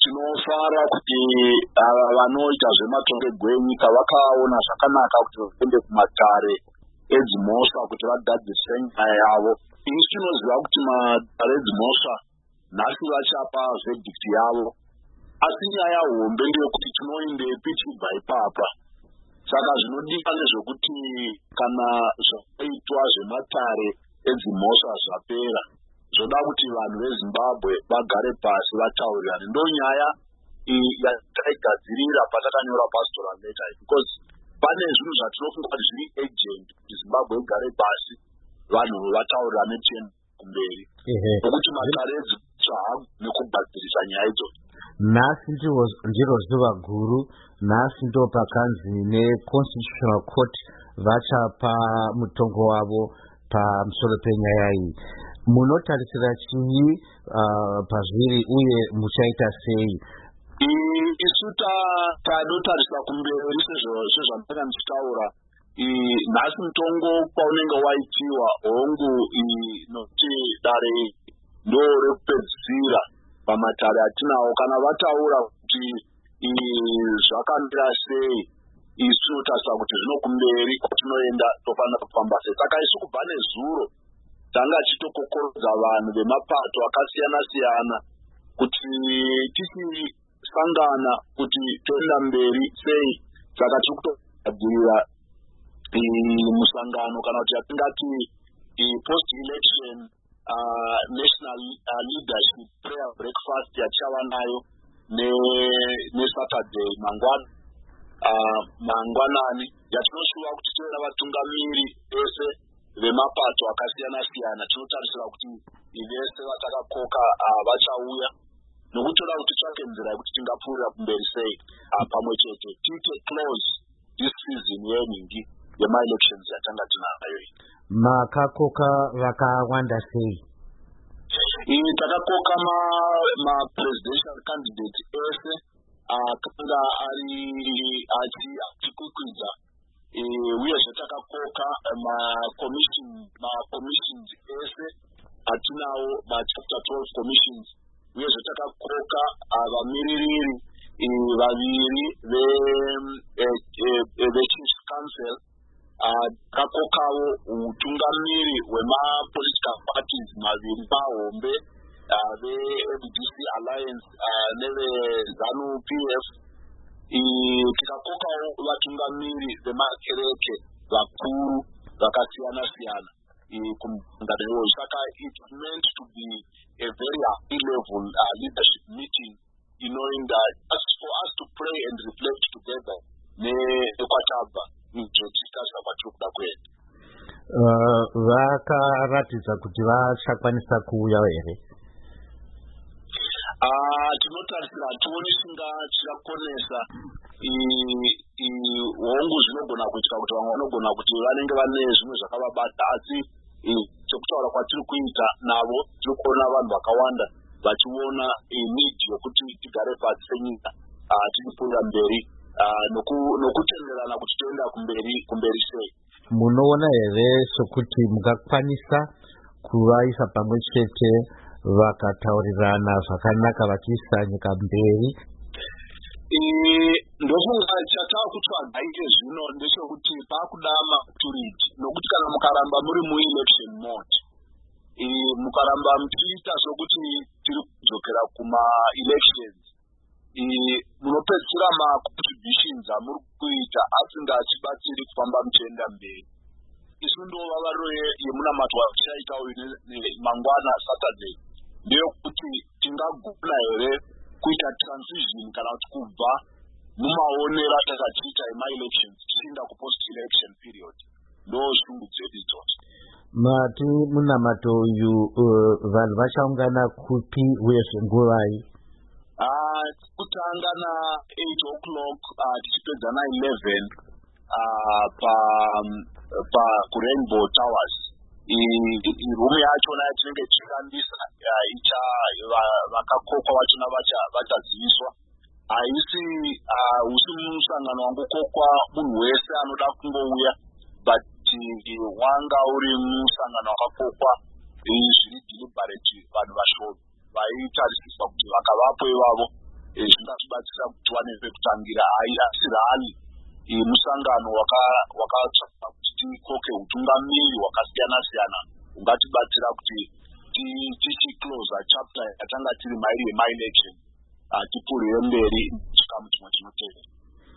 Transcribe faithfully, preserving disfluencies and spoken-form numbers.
tinofara kuti ava vanoita zvematongerwo enyika vakaona zvakanaka kuti vaende kumatare edzimhosva kuti vagadzise nyaya yavo. Isi tinoziva kuti matare edzimhosva nhasi vachapa verdict yavo, asi nyaya hombe ndeyekuti tinoendei tichibva ipapa. Saka zvinodiwa ndezvekuti kana zvaitwa zvematare edzimhosva zvapera, zvoda kuti vanhu veZimbabwe vagare pasi vataurirane. Ndonyaya yataigadzirira patakanyora pastoral letter, because pane zvinhu zvatinofunga kuti zviri agent kuti Zimbabwe igare pasi vanhu vataurirane tiende kumberi, nokuti matare edzimhosva nekugadzirisa nyaya idzodzo. Nhasi ndiro zuva guru, nhasi ndo pakanzi neConstitutional Court vachapa mutongo wavo pamusoro penyaya iyi. Munotarisira chii uh, pazviri uye muchaita sei? Isu tanotarisa kumberi sezvandanga ndichitaura. Nhasi mutongo paunenge waitiwa hongu nokuti dare ndo rekupedzisira pamatare atinawo. Kana vataura kuti zvakamira sei, isu totarisa kuti zvino kumberi kwatinoenda tofanira kufamba sei. Saka isu kubva nezuro tanga tichitokokorodza vanhu vemapato akasiyana siyana kuti tichisangana kuti toenda mberi sei. Saka tiri kutogadzirira musangano kana kuti yatingati post election uh, national uh, leadership prayer breakfast yatichava nayo neSaturday ne mangwana uh, mangwanani yatinoshuva kuti toenda vatungamiri vese vemapato akasiyana siyana. Tinotarisira kuti vese vatakakoka uh, vachauya, nokuti toda kuti tsvake nzira yekuti tingapfuurira kumberi sei uh, pamwe chete tiite close this season yeningi yema-elections yatanga tinayo. Makakoka vakawanda sei? Takakoka ma-presidential candidate ese akanga ari achikukwidza, uyezve takakoka ma-commissions ese atinawo ma-chapter twelve commissions, uyezve takakoka vamiririri vaviri ve-chief council, takakokawo utungamiri hwema-political parties maviri mahombe ve-M D C Alliance neve-ZANU P F. Tikakokawo vatungamiri vemakereke vakuru vakasiyana siyana kumungano iyoyo. Saka it's meant to be a very high level uh, leadership meeting, you know, in that as for us to pray and reflect together nekwatabva nijotikaza kwatikuda kwenda. Uh, vakaratidza kuti vachakwanisa kuuya here? Uh, tinotarisira hationi singa chichakonesa. Hongu zvinogona kuitika kuti vamwe vanogona kuti vanenge vane zvimwe zvakavabata, asi chokutaura kwatiri kuita navo tiri kuona vanhu vakawanda vachiona need yokuti tigare pasi senyika tichipfuurira mberi nokutenderana kuti toenda kumberi kumberi sei. Munoona here sokuti mungakwanisa kuvaisa pamwe chete vakataurirana zvakanaka vachiisa nyika mberi? Ndofunga chatava kutsvaga ike zvino ndechekuti paakuda maturity, nokuti kana mukaramba muri mu-election mode, mukaramba muchiita sokuti tiri kudzokera kuma-elections, munopedzisira ma-contributions amuri kuita asingachibatsiri kufamba muchienda mberi. Isu ndova varo yemunamato watichaita uyu mangwana Saturday ndeyekuti tingagona here kuita transition kana kuti kubva mumaonero atakachiita ema-elections tichienda kupost election period. Ndo shungu dzedu idzodzo. Mati munamato uyu uh, vanhu vachaungana kupi uyezve nguvai? Uh, kutanga na eight o'clock uh, tichipedza na eleven uh, pa pa kuRainbow Towers. Rumu yachona yatinenge tichishambisa icha vakakokwa vachona vachaziviswa. Haisi husi musangano wangokokwa munhu wese anoda kungouya, but wanga uri musangano wakakokwa zviri deliberate vanhu vashoma vaitarisiswa kuti vakavapo ivavo zvingatibatsira kuti wane pekutangira. Asi rali musangano wakatsvaka kuti tikoke utungamiri hwakasiyana siyana ungatibatsira kuti tichiclosa chapter yatanga tiri mairi yemaelection tipfuurire mberi kusvika muchimwe chinotevera.